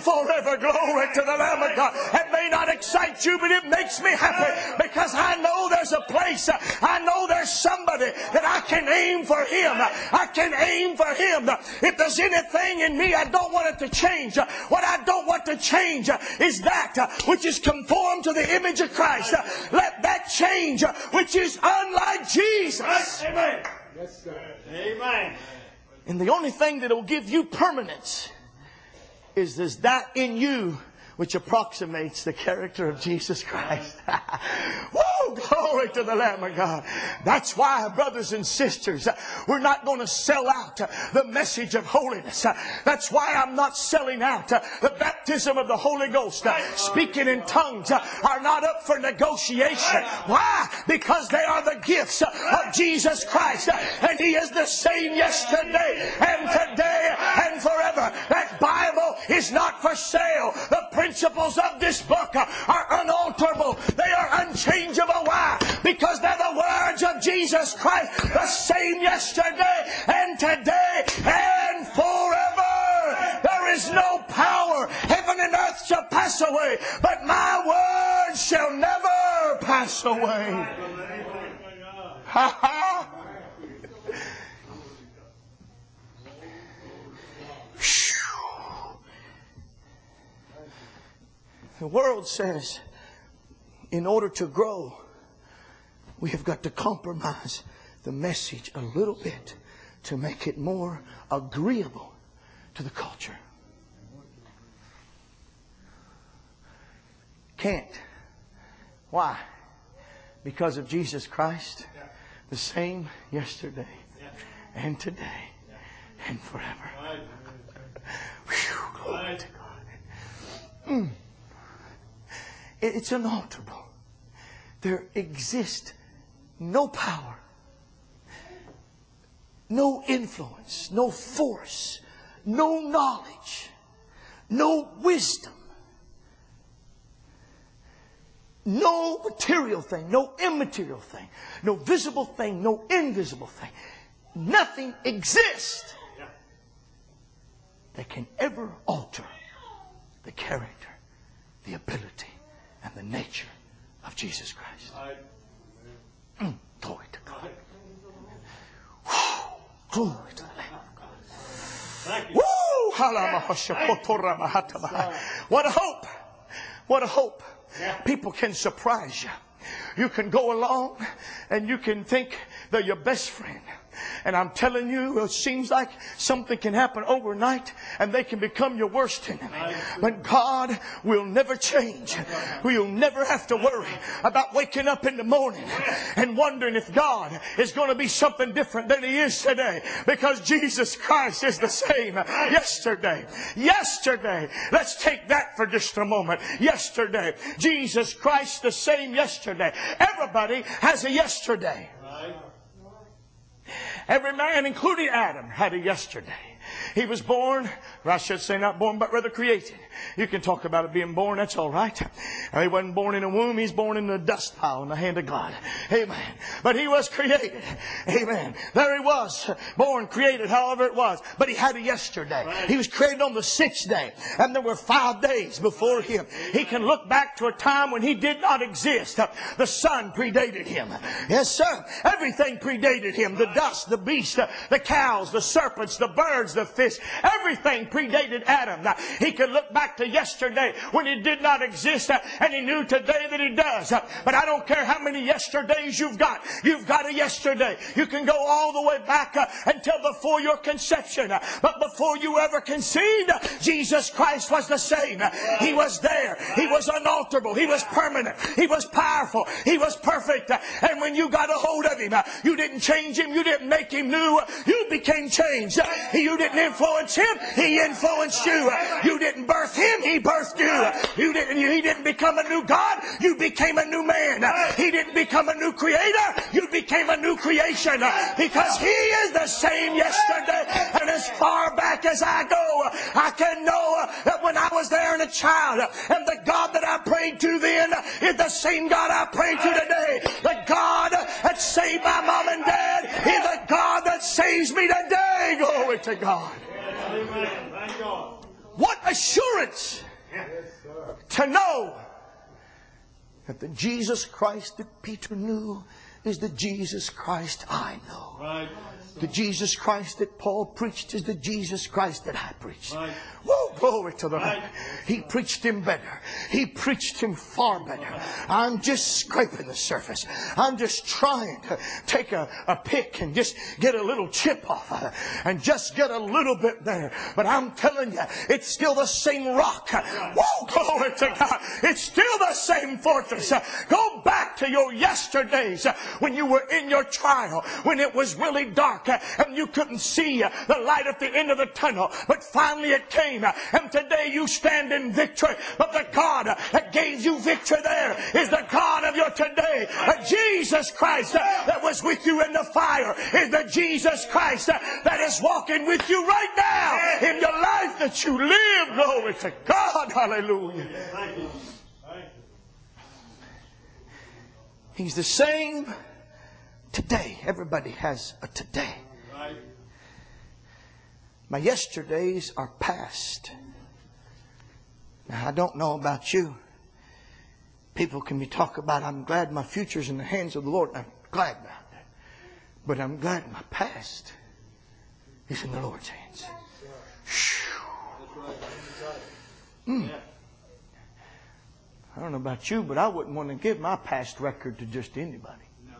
and forever. Glory to the Lamb of God. It may not excite you, but it makes me happy because I know there's a place. I know there's somebody that I can aim for Him. I can aim for Him. If there's anything in me I don't want it to change, what I don't want to change is that which is conformed to the image of Christ. Let that change which is unlike Jesus. Amen. Yes, sir. Amen. And the only thing that will give you permanence is there's that in you which approximates the character of Jesus Christ. Woo! Glory to the Lamb of God. That's why, brothers and sisters, we're not going to sell out the message of holiness. That's why I'm not selling out the baptism of the Holy Ghost. Speaking in tongues are not up for negotiation. Why? Because they are the gifts of Jesus Christ. And He is the same yesterday and today and forever. That Bible is not for sale. The principles of this book are unalterable. They are unchangeable. Why? Because they're the words of Jesus Christ, the same yesterday and today and forever. There is no power. Heaven and earth shall pass away, but my words shall never pass away. Ha ha! The world says in order to grow, we have got to compromise the message a little bit to make it more agreeable to the culture. Can't. Why? Because of Jesus Christ, the same yesterday and today and forever. Whew, glory to God. Mm. It's unalterable. There exists no power, no influence, no force, no knowledge, no wisdom, no material thing, no immaterial thing, no visible thing, no invisible thing. Nothing exists that can ever alter the character, the ability, and the nature of Jesus Christ. Mm, glory to God. Whew, glory to the Lamb of God. Woo! What a hope! What a hope! People can surprise you. You can go along and you can think they're your best friend. And I'm telling you, it seems like something can happen overnight and they can become your worst enemy. But God will never change. We'll never have to worry about waking up in the morning and wondering if God is going to be something different than He is today. Because Jesus Christ is the same yesterday. Yesterday. Let's take that for just a moment. Yesterday. Jesus Christ the same yesterday. Everybody has a yesterday. Every man, including Adam, had a yesterday. He was born, or I should say not born, but rather created. You can talk about it being born, that's all right. He wasn't born in a womb, he's born in the dust pile in the hand of God. Amen. But he was created. Amen. There he was, born, created, however it was. But he had a yesterday. He was created on the sixth day. And there were five days before him. He can look back to a time when he did not exist. The sun predated him. Yes, sir. Everything predated him. The dust, the beast, the cows, the serpents, the birds, the fish. Everything predated Adam. He could look back to yesterday when he did not exist, and he knew today that he does. But I don't care how many yesterdays you've got. You've got a yesterday. You can go all the way back uh, until before your conception. But before you ever conceived, Jesus Christ was the same. He was there. He was unalterable. He was permanent. He was powerful. He was perfect. And when you got a hold of Him, you didn't change Him. You didn't make Him new. You became changed. You didn't influence Him. He influenced you. You didn't birth Him. He birthed you. You didn't, he didn't become a new God. You became a new man. He didn't become a new creator. You became a new creation. Because He is the same yesterday. And as far back as I go, I can know that when I was there and a child, and the God that I prayed to then is the same God I pray to today. The God that saved my mom and dad is the God that saves me today. Glory to God. Amen. Thank God. What assurance to know that the Jesus Christ that Peter knew is the Jesus Christ I know. Right. The Jesus Christ that Paul preached is the Jesus Christ that I preached. Right. Whoa, glory to the Lord. Right. He preached Him better. He preached Him far better. I'm just scraping the surface. I'm just trying to take a, a pick and just get a little chip off of it and just get a little bit there. But I'm telling you, it's still the same rock. Whoa, glory to God. It's still the same fortress. Go back to your yesterdays when you were in your trial, when it was really dark and you couldn't see the light at the end of the tunnel, but finally it came, and today you stand in victory. But the God that gave you victory there is the God of your today. Jesus Christ that was with you in the fire is the Jesus Christ that is walking with you right now in your life that you live. Glory to God. Hallelujah. He's the same today. Everybody has a today. Right. My yesterdays are past. Now, I don't know about you. People can be talk about, I'm glad my future's in the hands of the Lord. I'm glad about that. But I'm glad my past is in the Lord's hands. Mm. I don't know about you, but I wouldn't want to give my past record to just anybody.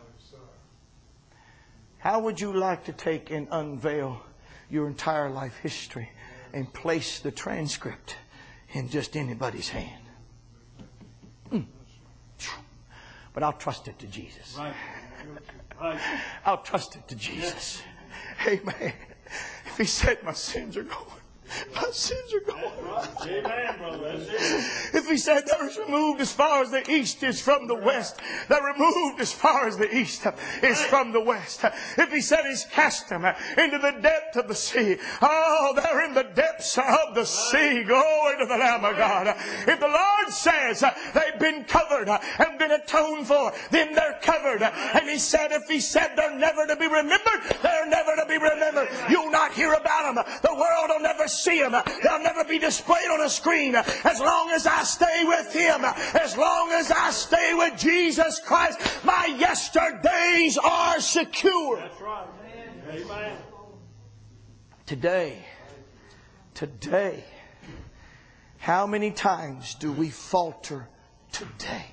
How would you like to take and unveil your entire life history and place the transcript in just anybody's hand? Mm. But I'll trust it to Jesus. Right. Right. I'll trust it to Jesus. Amen. If He said my sins are gone, my sins are gone. Amen, brother. That's it. If He said they're removed as far as the east is from the west, they're removed as far as the east is from the west. If He said He's cast them into the depth of the sea, oh, they're in the depths of the sea. Glory to the Lamb of God. If the Lord says they've been covered and been atoned for, then they're covered. And He said, if He said they're never to be remembered, they're never to be remembered. You'll not hear about them. The world will never see them. They'll never be displayed on a screen. As long as I stay with Him, as long as I stay with Jesus Christ, my yesterdays are secure. That's right. Amen. Today, today, how many times do we falter today?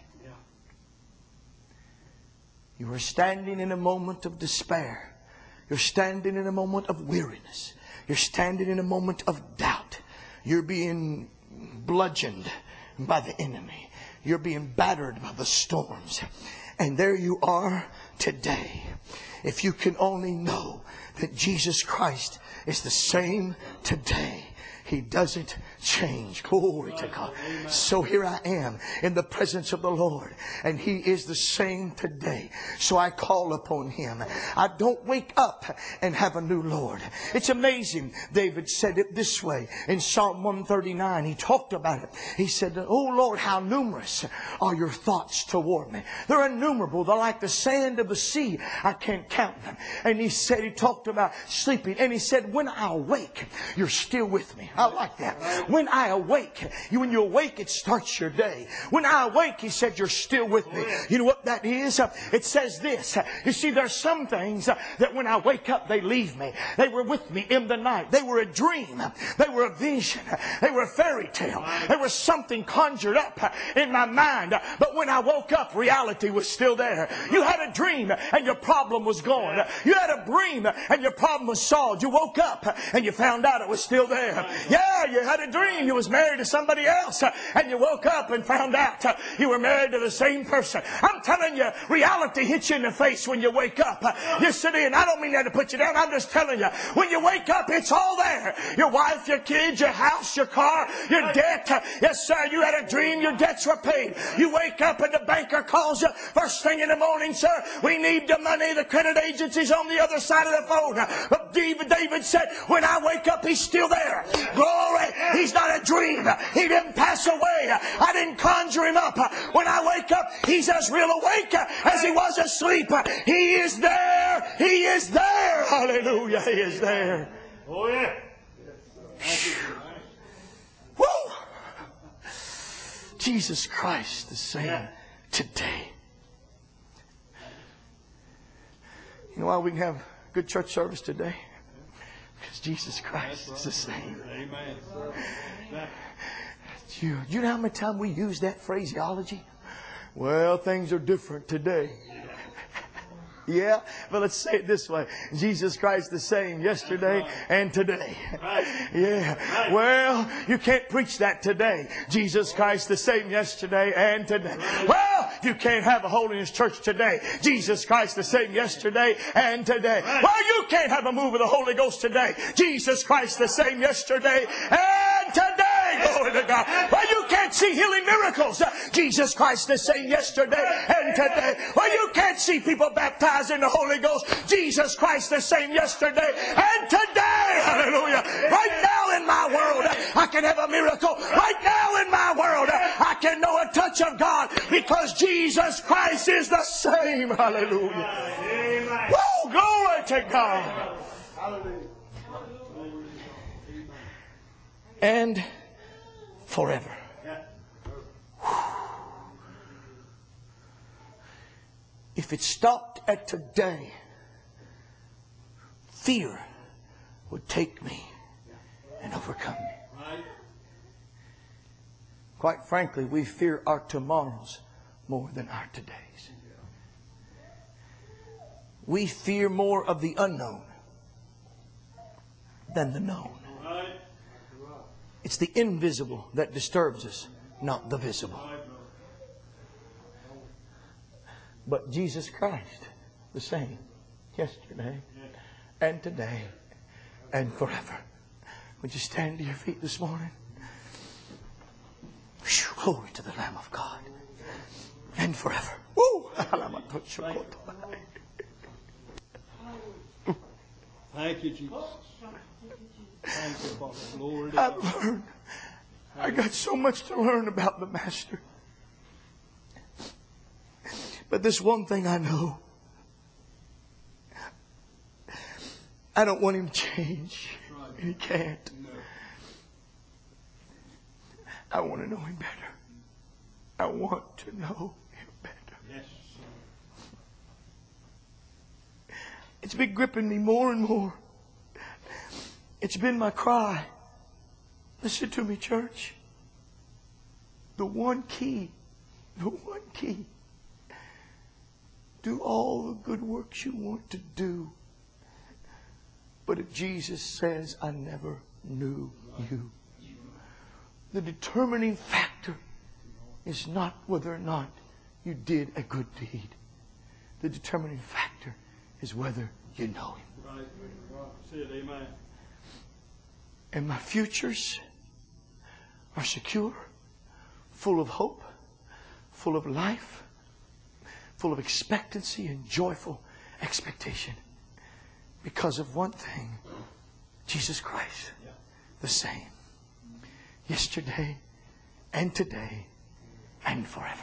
You are standing in a moment of despair. You're standing in a moment of weariness. You're standing in a moment of doubt. You're being bludgeoned by the enemy. You're being battered by the storms. And there you are today. If you can only know that Jesus Christ is the same today. He doesn't change. Glory to God. So here I am in the presence of the Lord, and He is the same today. So I call upon Him. I don't wake up and have a new Lord. It's amazing. David said it this way in Psalm one thirty-nine. He talked about it. He said, oh Lord, how numerous are your thoughts toward me. They're innumerable. They're like the sand of the sea. I can't count them. And he said, he talked about sleeping. And he said, when I awake, you're still with me. I like that. When I awake, you, when you awake, it starts your day. When I awake, He said, you're still with me. You know what that is? It says this. You see, there's some things that when I wake up, they leave me. They were with me in the night. They were a dream. They were a vision. They were a fairy tale. There was something conjured up in my mind. But when I woke up, reality was still there. You had a dream and your problem was gone. You had a dream and your problem was solved. You woke up and you found out it was still there. Yeah, you had a dream. You was married to somebody else, and you woke up and found out you were married to the same person. I'm telling you, reality hits you in the face when you wake up. You sit in. I don't mean that to put you down. I'm just telling you, when you wake up, it's all there. Your wife, your kids, your house, your car, your debt. Yes, sir, you had a dream. Your debts were paid. You wake up and the banker calls you first thing in the morning, sir. We need the money. The credit agency's on the other side of the phone. But David, David said, when I wake up, He's still there. Glory. He's not a dream. He didn't pass away. I didn't conjure Him up. When I wake up, He's as real awake as He was asleep. He is there. He is there. Hallelujah. He is there. Oh, yeah. Jesus Christ the same today. You know why we can have good church service today? Because Jesus Christ is the same. Amen. You, you know how many times we use that phraseology? Well, things are different today. Yeah, but let's say it this way. Jesus Christ the same yesterday and today. Yeah. Well, you can't preach that today. Jesus Christ the same yesterday and today. Well, you can't have a holiness church today. Jesus Christ the same yesterday and today. Well, you can't have a move of the Holy Ghost today. Jesus Christ the same yesterday and today. Glory to God. Well, you can't see healing miracles. Jesus Christ the same yesterday and today. Well, you can't see people baptized in the Holy Ghost. Jesus Christ the same yesterday and today. Hallelujah. Right now in my world, I can have a miracle. Right now in my world, I can know a touch of God because Jesus Christ is the same. Hallelujah. Woo, glory to God. And forever. If it stopped at today, fear would take me and overcome me. Quite frankly, we fear our tomorrows more than our todays. We fear more of the unknown than the known. It's the invisible that disturbs us, not the visible. But Jesus Christ, the same yesterday and today and forever. Would you stand to your feet this morning? Whew, glory to the Lamb of God. And forever. Woo! Thank you, Jesus. Thank you, Father. Lord. I've learned. I got so much to learn about the Master. But this one thing I know. I don't want Him to change. And He can't. I want to know Him better. I want to know Him better. Yes. It's been gripping me more and more. It's been my cry. Listen to me, church. The one key, the one key. Do all the good works you want to do. But if Jesus says, I never knew you, the determining factor is not whether or not you did a good deed. The determining factor is whether you know Him. Right. Say it, amen. And my futures are secure, full of hope, full of life, full of expectancy and joyful expectation. Because of one thing, Jesus Christ, the same. Yesterday and today and forever.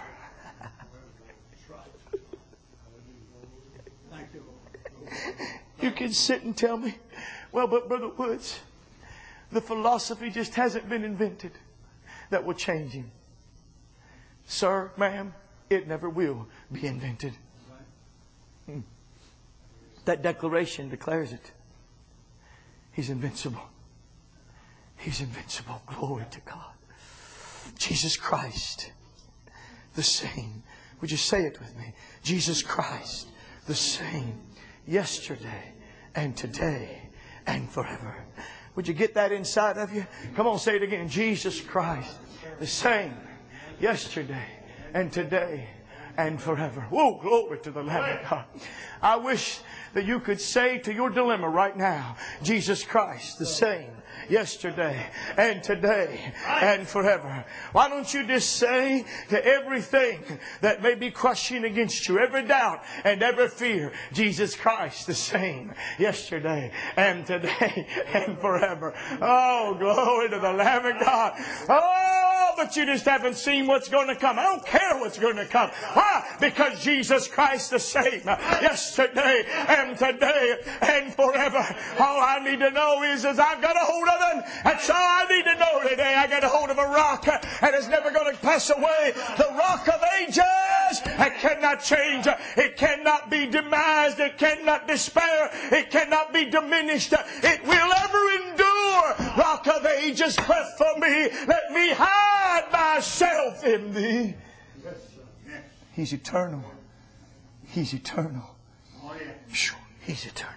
You can sit and tell me, well, but Brother Woods, the philosophy just hasn't been invented that will change Him. Sir, ma'am, it never will be invented. Hmm. That declaration declares it. He's invincible. He's invincible. Glory to God. Jesus Christ, the same. Would you say it with me? Jesus Christ, the same. Yesterday and today and forever. Would you get that inside of you? Come on, say it again. Jesus Christ, the same. Yesterday and today and forever. Whoa, glory to the Lamb of God. I wish that you could say to your dilemma right now, Jesus Christ, the same. Yesterday and today and forever. Why don't you just say to everything that may be crushing against you, every doubt and every fear, Jesus Christ the same yesterday and today and forever. Oh, glory to the Lamb of God. Oh, but you just haven't seen what's going to come. I don't care what's going to come. Why? Because Jesus Christ the same yesterday and today and forever. All I need to know is, is I've got a hold of Him. That's all I need to know today. I got a hold of a rock and it's never going to pass away. The Rock of Ages. It cannot change. It cannot be demised. It cannot despair. It cannot be diminished. It will ever endure. Rock of Ages, cleft for me. Let me hide myself in Thee. He's eternal. He's eternal. He's eternal.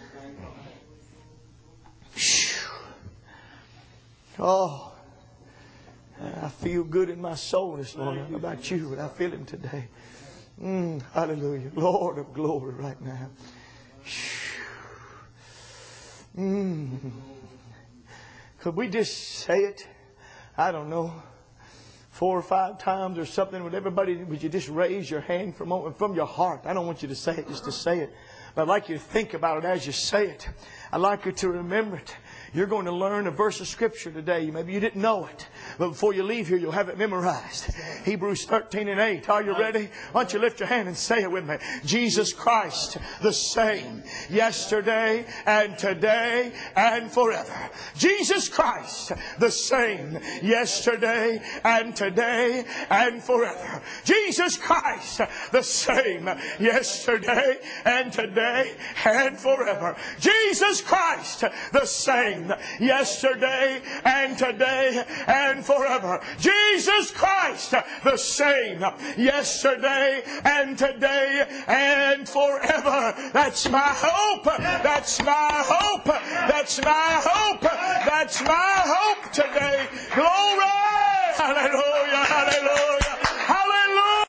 Oh, I feel good in my soul this morning. How about you? But I feel Him today. Mm, hallelujah. Lord of glory right now. Mm. Could we just say it? I don't know. Four or five times or something. Would everybody, would you just raise your hand for a moment from your heart? I don't want you to say it just to say it. But I'd like you to think about it as you say it. I'd like you to remember it. You're going to learn a verse of Scripture today. Maybe you didn't know it. But before you leave here, you'll have it memorized. Hebrews thirteen and eight. Are you ready? Why don't you lift your hand and say it with me? Jesus Christ, the same yesterday and today and forever. Jesus Christ, the same yesterday and today and forever. Jesus Christ, the same yesterday and today and forever. Jesus Christ, the same yesterday and today and forever. Jesus Christ, the same yesterday and today and forever. That's my hope. That's my hope. That's my hope. That's my hope today. Glory! Hallelujah! Hallelujah!